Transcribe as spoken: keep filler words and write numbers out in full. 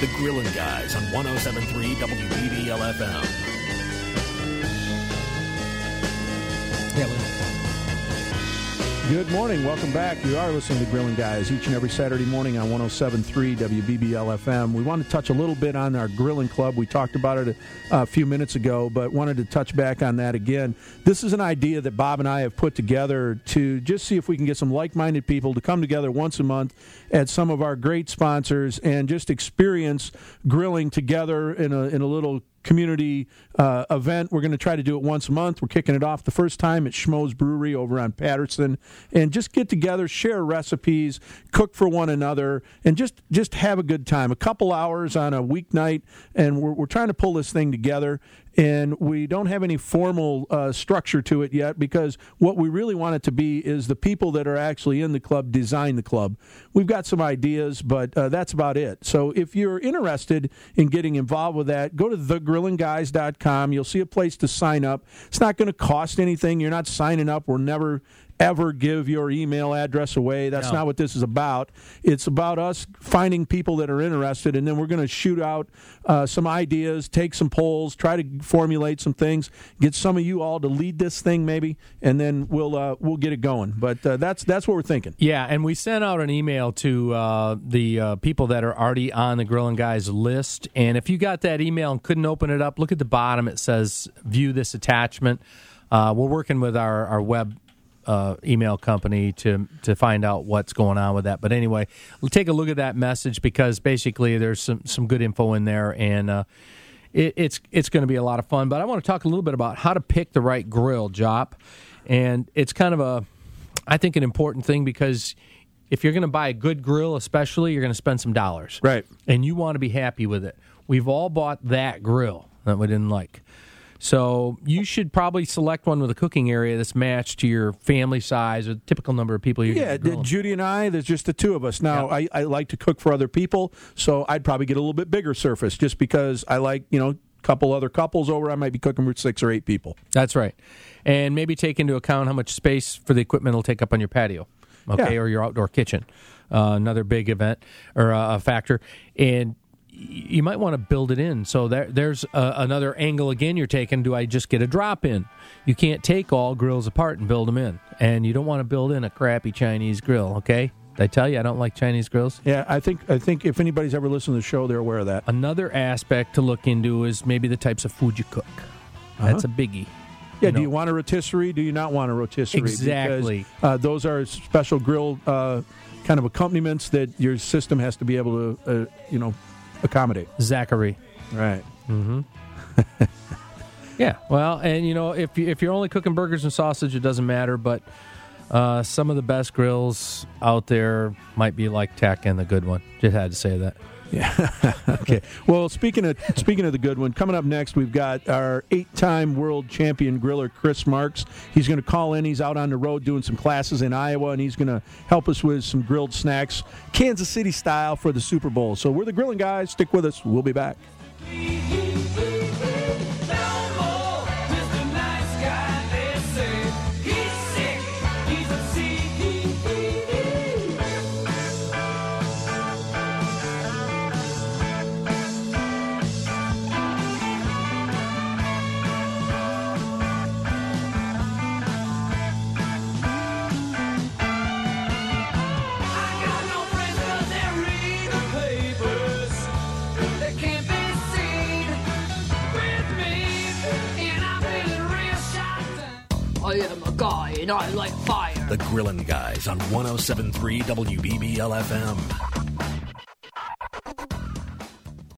The Grillin' Guys on one oh seven point three W B B L F M. Yeah, well. Good morning. Welcome back. You are listening to Grillin' Guys each and every Saturday morning on one oh seven point three W B B L F M. We want to touch a little bit on our Grillin' Club. We talked about it a, a few minutes ago, but wanted to touch back on that again. This is an idea that Bob and I have put together to just see if we can get some like-minded people to come together once a month at some of our great sponsors and just experience grilling together in a in a little community uh, event. We're going to try to do it once a month. We're kicking it off the first time at Schmo's Brewery over on Patterson, and just get together, share recipes, cook for one another, and just just have a good time. A couple hours on a weeknight, and we're, we're trying to pull this thing together. And we don't have any formal uh, structure to it yet, because what we really want it to be is the people that are actually in the club design the club. We've got some ideas, but uh, that's about it. So if you're interested in getting involved with that, go to the grillin guys dot com. You'll see a place to sign up. It's not going to cost anything. You're not signing up. We're never ever give your email address away. That's No. not what this is about. It's about us finding people that are interested, and then we're going to shoot out uh, some ideas, take some polls, try to formulate some things, get some of you all to lead this thing maybe, and then we'll uh, we'll get it going. But uh, that's that's what we're thinking. Yeah, and we sent out an email to uh, the uh, people that are already on the Grillin' Guys list, and if you got that email and couldn't open it up, look at the bottom. It says, view this attachment. Uh, we're working with our, our web Uh, email company to to find out what's going on with that. But anyway, we'll take a look at that message, because basically there's some, some good info in there, and uh, it, it's it's going to be a lot of fun. But I want to talk a little bit about how to pick the right grill, Jop. And it's kind of a, I think, an important thing, because if you're going to buy a good grill especially, you're going to spend some dollars. Right. And you want to be happy with it. We've all bought that grill that we didn't like. So you should probably select one with a cooking area that's matched to your family size or the typical number of people you're Yeah, grilling. Judy and I, there's just the two of us. Now, Yep. I, I like to cook for other people, so I'd probably get a little bit bigger surface, just because I like, you know, a couple other couples over, I might be cooking for six or eight people. That's right. And maybe take into account how much space for the equipment will take up on your patio, okay, Yeah. or your outdoor kitchen. Uh, another big event or uh, a factor. And you might want to build it in. So there, there's uh, another angle again you're taking. Do I just get a drop in? You can't take all grills apart and build them in. And you don't want to build in a crappy Chinese grill, okay? Did I tell you I don't like Chinese grills? Yeah, I think I think if anybody's ever listened to the show, they're aware of that. Another aspect to look into is maybe the types of food you cook. That's a biggie. Yeah, You do know? you want a rotisserie? Do you not want a rotisserie? Exactly. Because, uh, those are special grill uh, kind of accompaniments that your system has to be able to, uh, you know, accommodate. Zachary. Right. Yeah, well, and you know, if you, if you're only cooking burgers and sausage, it doesn't matter. But uh, some of the best grills out there might be like Tech and the good one. Just had to say that. Yeah. Okay. Well, speaking of speaking of the good one, coming up next, we've got our eight-time world champion griller, Chris Marks. He's going to call in. He's out on the road doing some classes in Iowa, and he's going to help us with some grilled snacks, Kansas City style, for the Super Bowl. So we're the Grilling Guys. Stick with us. We'll be back. I am a guy and I like fire. The Grillin' Guys on one oh seven point three W B B L F M.